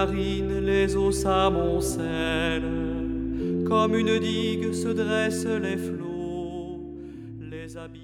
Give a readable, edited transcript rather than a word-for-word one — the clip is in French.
narines, les eaux s'amoncellent, comme une digue se dressent les flots, les abîmes.